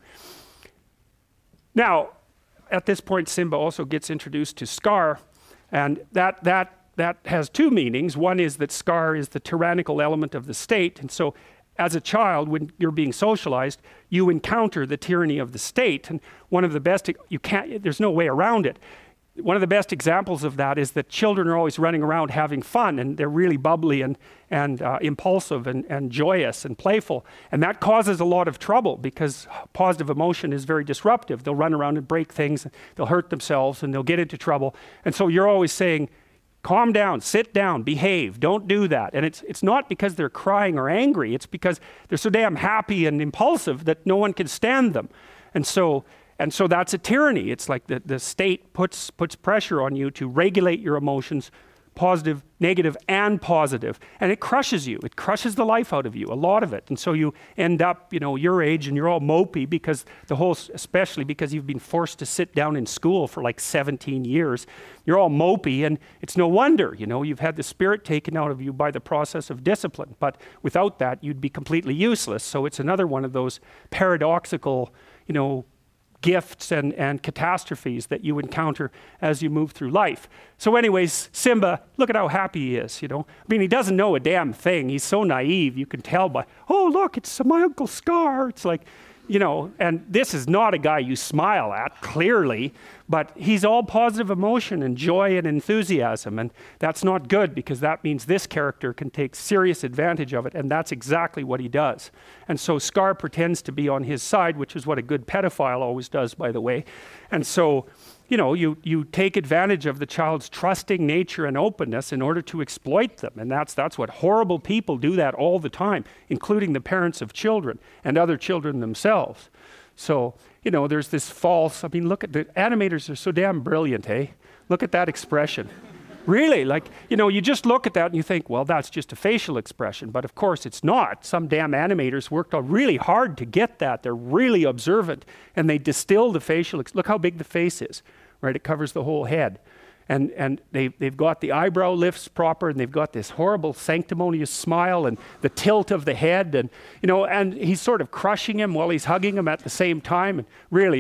now, at this point, Simba also gets introduced to Scar, and that that that has two meanings. One is that Scar is the tyrannical element of the state, and so as a child, when you're being socialized, you encounter the tyranny of the state. And one of the best, you can't, there's no way around it. One of the best examples of that is that children are always running around having fun, and they're really bubbly and, and uh, impulsive and, and joyous and playful. And that causes a lot of trouble, because positive emotion is very disruptive. They'll run around and break things, they'll hurt themselves, and they'll get into trouble. And so you're always saying, calm down, sit down, behave, don't do that. And it's it's not because they're crying or angry, it's because they're so damn happy and impulsive that no one can stand them. And so and so that's a tyranny. It's like the, the state puts puts pressure on you to regulate your emotions, positive, negative, and positive. And it crushes you. It crushes the life out of you, a lot of it. And so you end up, you know, your age, and you're all mopey, because the whole, especially because you've been forced to sit down in school for like seventeen years, you're all mopey, and it's no wonder, you know, you've had the spirit taken out of you by the process of discipline. But without that, you'd be completely useless. So it's another one of those paradoxical, you know, gifts and, and catastrophes that you encounter as you move through life. So anyways, Simba, look at how happy he is, you know. I mean, he doesn't know a damn thing. He's so naive, you can tell by, oh, look, it's my Uncle Scar. It's like, you know, and this is not a guy you smile at, clearly, but he's all positive emotion and joy and enthusiasm, and that's not good, because that means this character can take serious advantage of it, and that's exactly what he does. And so Scar pretends to be on his side, which is what a good pedophile always does, by the way. And so, you know, you, you take advantage of the child's trusting nature and openness in order to exploit them. And that's, that's what horrible people do, that all the time, including the parents of children and other children themselves. So, you know, there's this false, I mean, look at the animators are so damn brilliant, eh? Look at that expression. Really, like, you know, you just look at that and you think, well, that's just a facial expression. But of course it's not. Some damn animators worked out really hard to get that. They're really observant, and they distill the facial, ex- look how big the face is, right? It covers the whole head. And and they, they've got the eyebrow lifts proper, and they've got this horrible sanctimonious smile and the tilt of the head. And, you know, and he's sort of crushing him while he's hugging him at the same time. And really,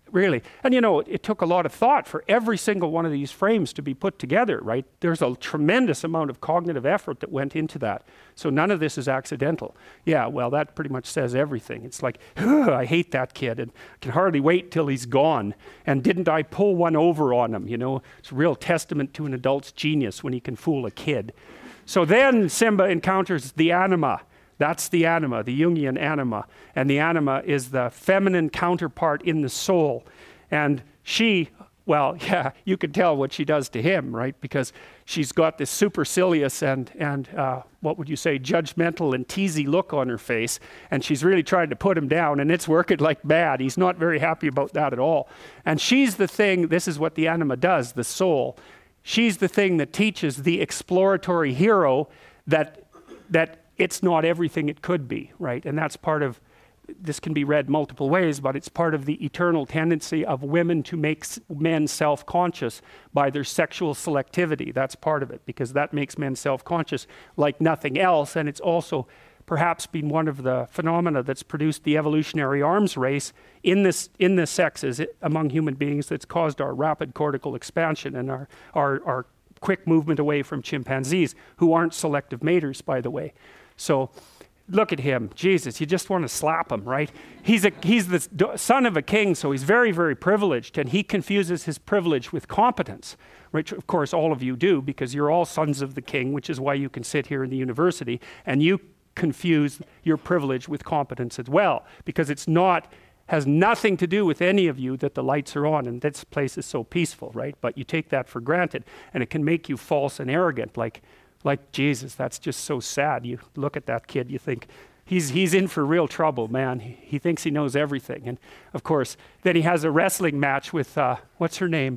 Really. And you know, it, it took a lot of thought for every single one of these frames to be put together, right? There's a tremendous amount of cognitive effort that went into that. So none of this is accidental. Yeah, well, that pretty much says everything. It's like, I hate that kid and I can hardly wait till he's gone. And didn't I pull one over on him? You know, it's a real testament to an adult's genius when he can fool a kid. So then Simba encounters the anima. That's the anima, the Jungian anima. And the anima is the feminine counterpart in the soul. And she, well, yeah, you can tell what she does to him, right? Because she's got this supercilious and, and uh, what would you say, judgmental and teasy look on her face. And she's really trying to put him down, and it's working like mad. He's not very happy about that at all. And she's the thing, this is what the anima does, the soul. She's the thing that teaches the exploratory hero that, that it's not everything it could be, right? And that's part of, this can be read multiple ways, but it's part of the eternal tendency of women to make men self-conscious by their sexual selectivity. That's part of it, because that makes men self-conscious like nothing else. And it's also perhaps been one of the phenomena that's produced the evolutionary arms race in this in the sexes among human beings that's caused our rapid cortical expansion and our, our, our quick movement away from chimpanzees, who aren't selective maters, by the way. So look at him, Jesus, you just want to slap him, right? He's, a, he's the son of a king, so he's very, very privileged, and he confuses his privilege with competence, which of course all of you do, because you're all sons of the king, which is why you can sit here in the university, and you confuse your privilege with competence as well, because it's not, has nothing to do with any of you that the lights are on and this place is so peaceful, right? But you take that for granted, and it can make you false and arrogant, like, Like Jesus. That's just so sad. You look at that kid, you think, he's he's in for real trouble, man. He, he thinks he knows everything. And of course, then he has a wrestling match with, uh, what's her name?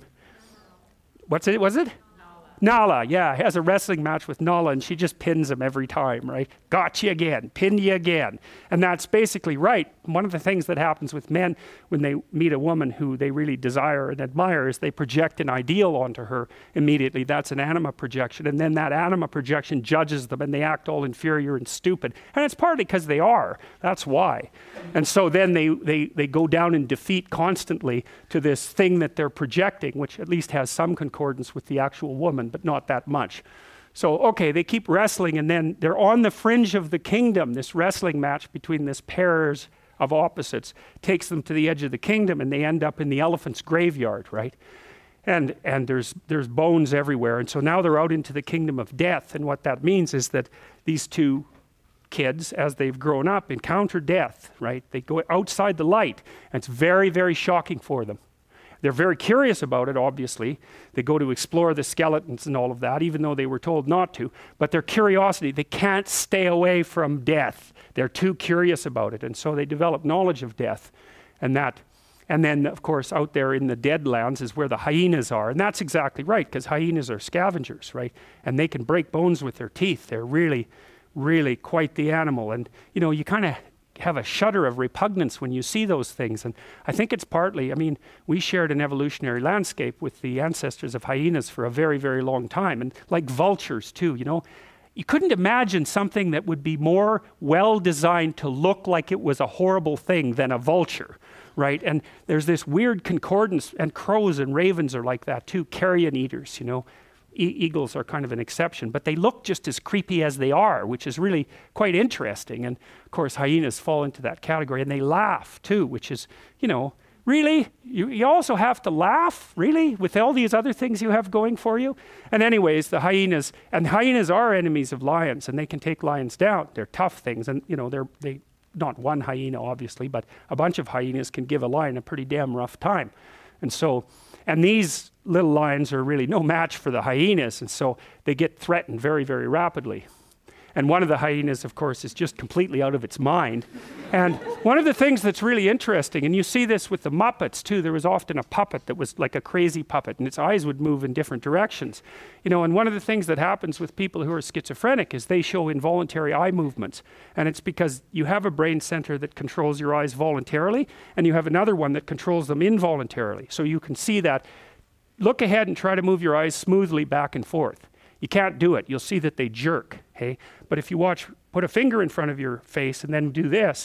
What's it, was it? Nala, yeah, he has a wrestling match with Nala, and she just pins him every time, right? Got you again, pinned you again. And that's basically right. One of the things that happens with men when they meet a woman who they really desire and admire is they project an ideal onto her immediately. That's an anima projection. And then that anima projection judges them, and they act all inferior and stupid. And it's partly because they are. That's why. And so then they, they, they go down in defeat constantly to this thing that they're projecting, which at least has some concordance with the actual woman, but not that much. So, okay, they keep wrestling, and then they're on the fringe of the kingdom. This wrestling match between this pairs of opposites takes them to the edge of the kingdom, and they end up in the elephant's graveyard, right? And and there's there's bones everywhere. And so now they're out into the kingdom of death, and what that means is that these two kids, as they've grown up, encounter death, right? They go outside the light, and it's very, very shocking for them. They're very curious about it, obviously. They go to explore the skeletons and all of that, even though they were told not to. But their curiosity, they can't stay away from death. They're too curious about it. And so they develop knowledge of death. And that, and then, of course, out there in the Deadlands is where the hyenas are. And that's exactly right, because hyenas are scavengers, right? And they can break bones with their teeth. They're really, really quite the animal. And, you know, you kind of have a shudder of repugnance when you see those things. And I think it's partly, I mean, we shared an evolutionary landscape with the ancestors of hyenas for a very, very long time. And like vultures too, you know, you couldn't imagine something that would be more well designed to look like it was a horrible thing than a vulture, right? And there's this weird concordance, and crows and ravens are like that too, carrion eaters, you know. E- eagles are kind of an exception, but they look just as creepy as they are, which is really quite interesting. And of course, hyenas fall into that category, and they laugh too, which is, you know, really? You, you also have to laugh, really, with all these other things you have going for you? And anyways, the hyenas, and hyenas are enemies of lions, and they can take lions down. They're tough things, and you know, they're, they, not one hyena obviously, but a bunch of hyenas can give a lion a pretty damn rough time. And so, and these little lions are really no match for the hyenas, and so they get threatened very, very rapidly. And one of the hyenas, of course, is just completely out of its mind. And one of the things that's really interesting, and you see this with the Muppets too, there was often a puppet that was like a crazy puppet, and its eyes would move in different directions. You know, and one of the things that happens with people who are schizophrenic is they show involuntary eye movements. And it's because you have a brain center that controls your eyes voluntarily, and you have another one that controls them involuntarily. So you can see that. Look ahead and try to move your eyes smoothly back and forth. You can't do it. You'll see that they jerk, hey? But if you watch, put a finger in front of your face and then do this,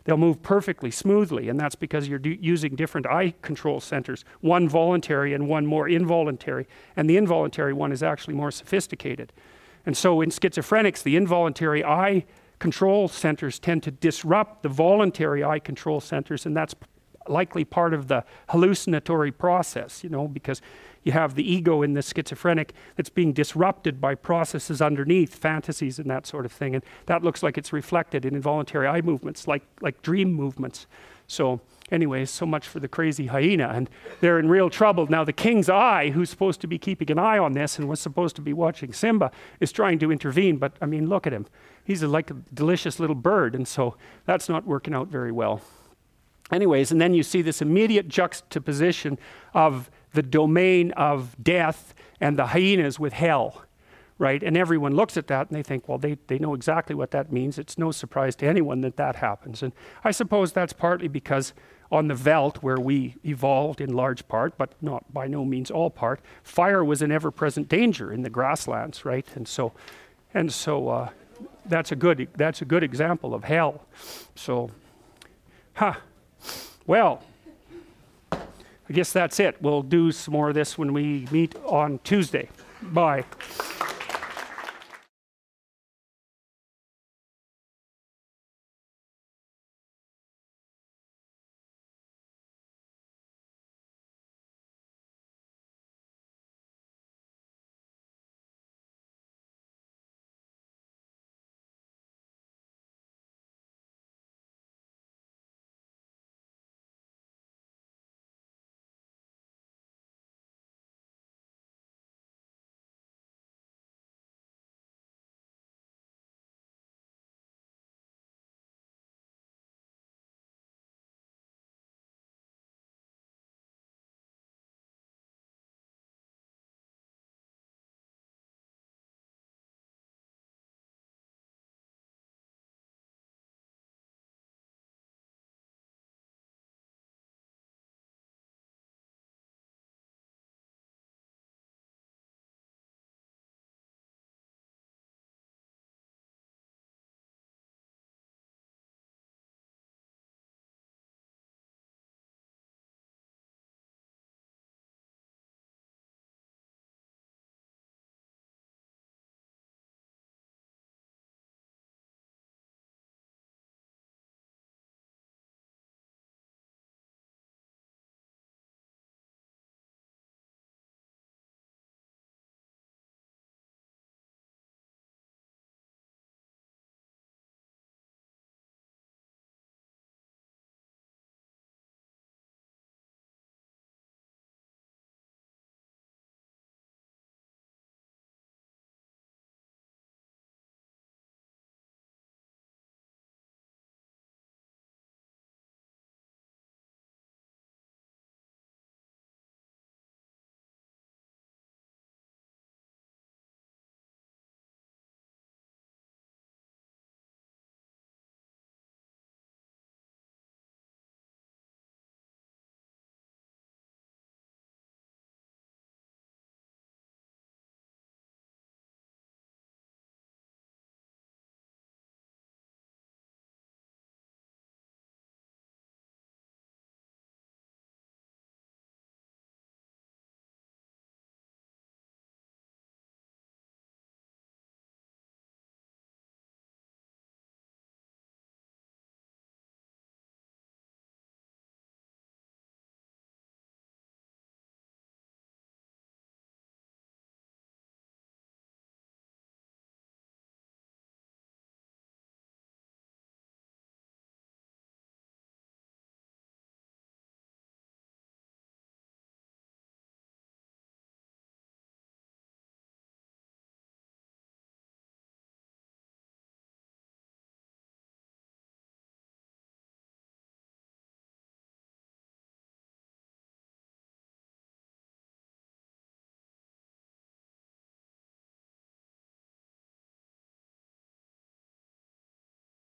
they'll move perfectly smoothly, and that's because you're using different eye control centers, one voluntary and one more involuntary, and the involuntary one is actually more sophisticated. And so in schizophrenics, the involuntary eye control centers tend to disrupt the voluntary eye control centers, and that's likely part of the hallucinatory process, you know, because you have the ego in the schizophrenic that's being disrupted by processes underneath, fantasies and that sort of thing, and that looks like it's reflected in involuntary eye movements, like like dream movements. So anyways, so much for the crazy hyena, and they're in real trouble. Now the king's eye, who's supposed to be keeping an eye on this and was supposed to be watching Simba, is trying to intervene, but I mean, look at him. He's a, like a delicious little bird, and so that's not working out very well. Anyways, and then you see this immediate juxtaposition of the domain of death and the hyenas with hell, right? And everyone looks at that and they think, well, they, they know exactly what that means. It's no surprise to anyone that that happens. And I suppose that's partly because on the veldt, where we evolved in large part, but not by no means all part, fire was an ever-present danger in the grasslands, right? And so, and so uh, that's a good that's a good example of hell. So, huh. Well, I guess that's it. We'll do some more of this when we meet on Tuesday. Bye.